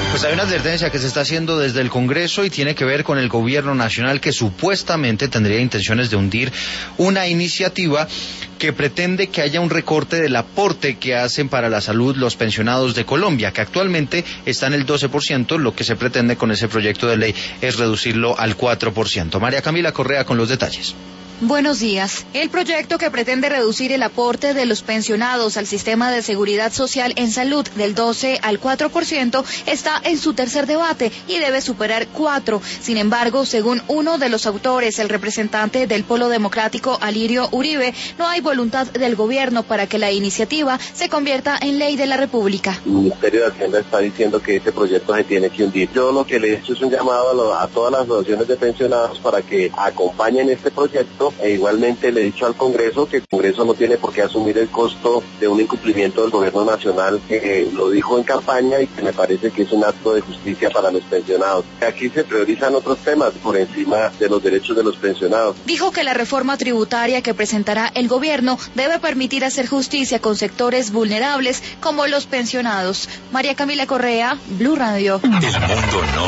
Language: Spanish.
Pues hay una advertencia que se está haciendo desde el Congreso y tiene que ver con el gobierno nacional que supuestamente tendría intenciones de hundir una iniciativa que pretende que haya un recorte del aporte que hacen para la salud los pensionados de Colombia, que actualmente está en el 12%, lo que se pretende con ese proyecto de ley es reducirlo al 4%. María Camila Correa con los detalles. Buenos días. El proyecto que pretende reducir el aporte de los pensionados al sistema de seguridad social en salud del 12 al 4% está en su tercer debate y debe superar 4. Sin embargo, según uno de los autores, el representante del Polo Democrático, Alirio Uribe, no hay voluntad del gobierno para que la iniciativa se convierta en ley de la República. El Ministerio de Hacienda está diciendo que este proyecto se tiene que hundir. Yo lo que le he hecho es un llamado a todas las asociaciones de pensionados para que acompañen este proyecto. E igualmente le he dicho al Congreso que el Congreso no tiene por qué asumir el costo de un incumplimiento del gobierno nacional, que lo dijo en campaña y que me parece que es un acto de justicia para los pensionados. Aquí se priorizan otros temas por encima de los derechos de los pensionados. Dijo que la reforma tributaria que presentará el gobierno debe permitir hacer justicia con sectores vulnerables como los pensionados. María Camila Correa, Blue Radio. El mundo no